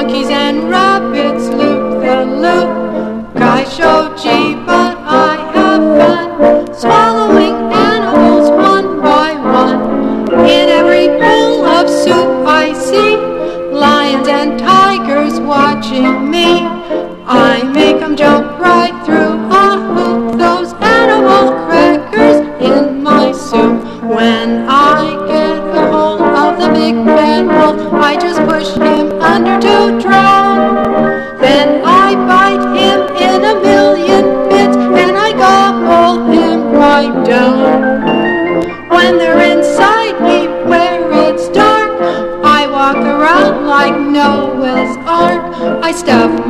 Monkeys and rabbits loop the loop. Guys show G, but I have fun swallowing animals one by one. In every bowl of soup I see lions and tigers watching me. I make 'em jump right through a hoop those animal crackers in my soup. When I get a hold of the big bad wolf, I just push him under to drown. Then I bite him in a million bits and I gobble him right down. When they're inside me where it's dark, I walk around like Noah's Ark. I stuff